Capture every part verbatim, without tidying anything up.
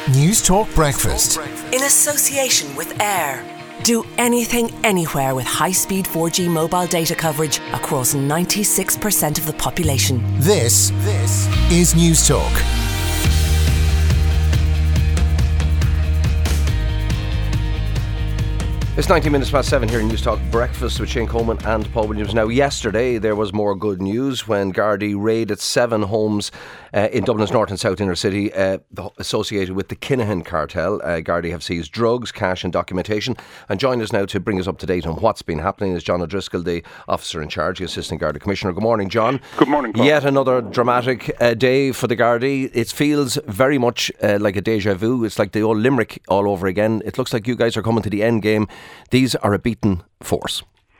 News Talk Breakfast. In association with Air. Do anything, anywhere with high-speed four G mobile data coverage across ninety-six percent of the population. This, this is News Talk. It's nineteen minutes past seven here in News Talk Breakfast with Shane Coleman and Paul Williams. Now, yesterday there was more good news when Gardaí raided seven homes uh, in Dublin's north and south inner city uh, associated with the Kinahan cartel. Uh, Gardaí have seized drugs, cash and documentation. And join us now to bring us up to date on what's been happening is John O'Driscoll, the officer in charge, the Assistant Garda Commissioner. Good morning, John. Good morning, Paul. Yet another dramatic uh, day for the Gardaí. It feels very much uh, like a deja vu. It's like the old Limerick all over again. It looks like you guys are coming to the end game. These are a beaten force.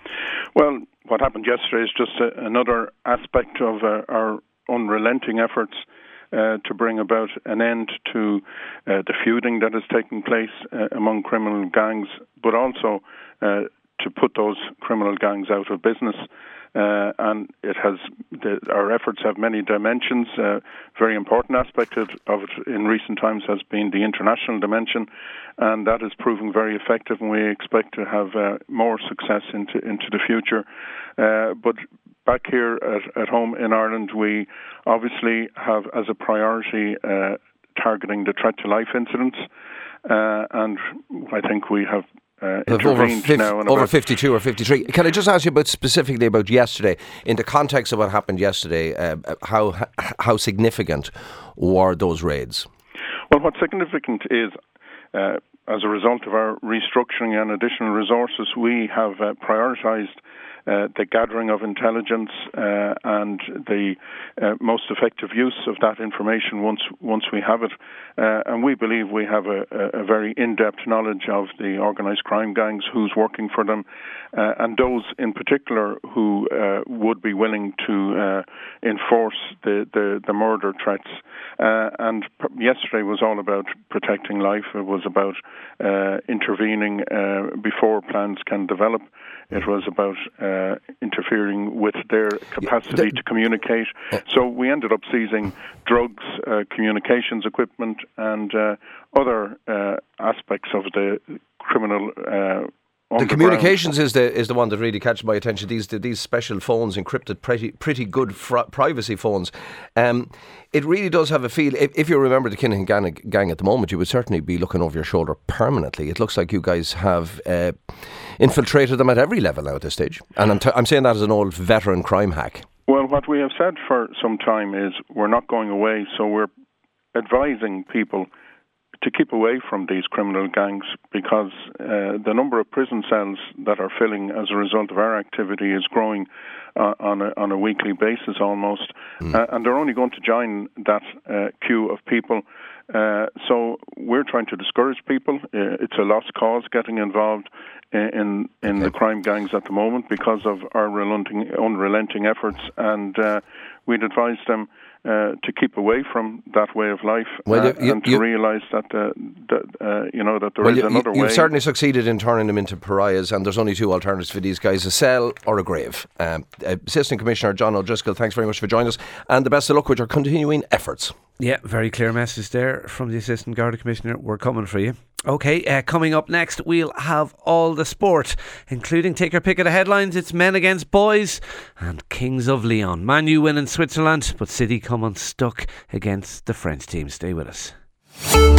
Well, what happened yesterday is just a, another aspect of uh, our unrelenting efforts uh, to bring about an end to uh, the feuding that is taking place uh, among criminal gangs, but also uh, to put those criminal gangs out of business. Uh, and it has the, our efforts have many dimensions. Uh, very important aspect of, of it in recent times has been the international dimension, and that is proving very effective. And we expect to have uh, more success into into the future. Uh, but back here at, at home in Ireland, we obviously have as a priority uh, targeting the threat to life incidents, uh, and I think we have. Uh, over, fif- now over fifty-two or fifty-three. Can I just ask you about specifically about yesterday, in the context of what happened yesterday? Uh, how how significant were those raids? Well, what's significant is, uh, as a result of our restructuring and additional resources, we have uh, prioritised Uh, the gathering of intelligence uh, and the uh, most effective use of that information once once we have it. Uh, and we believe we have a, a very in-depth knowledge of the organised crime gangs, who's working for them, uh, and those in particular who uh, would be willing to uh, enforce the, the, the murder threats. Uh, and p- yesterday was all about protecting life. It was about uh, intervening uh, before plans can develop. It was about uh, interfering with their capacity to communicate. So we ended up seizing drugs, uh, communications equipment, and uh, other uh, aspects of the criminal. Uh, The communications is the is the one that really catches my attention. These these special phones, encrypted, pretty pretty good fr- privacy phones. Um, it really does have a feel. If, if you remember the Kinahan gang, gang at the moment, you would certainly be looking over your shoulder permanently. It looks like you guys have uh, infiltrated them at every level now at this stage. And I'm, t- I'm saying that as an old veteran crime hack. Well, what we have said for some time is we're not going away. So we're advising people to keep away from these criminal gangs, because uh, the number of prison cells that are filling as a result of our activity is growing uh, on a, on a weekly basis almost, mm. uh, and they're only going to join that uh, queue of people. Uh, so we're trying to discourage people. Uh, it's a lost cause getting involved in in, in okay. the crime gangs at the moment because of our relenting, unrelenting efforts, and uh, we'd advise them Uh, to keep away from that way of life, well, uh, you, you, and to realise that, uh, that uh, you know that there well, is you, another you, way. You've certainly succeeded in turning them into pariahs, and there's only two alternatives for these guys: a cell or a grave. Um, Assistant Commissioner John O'Driscoll, thanks very much for joining us, and the best of luck with your continuing efforts. Yeah, very clear message there from the Assistant Garda Commissioner. We're coming for you. Okay, uh, coming up next, we'll have all the sport, including take your pick of the headlines. It's men against boys and Kings of Leon. Man U win in Switzerland, but City come unstuck against the French team. Stay with us.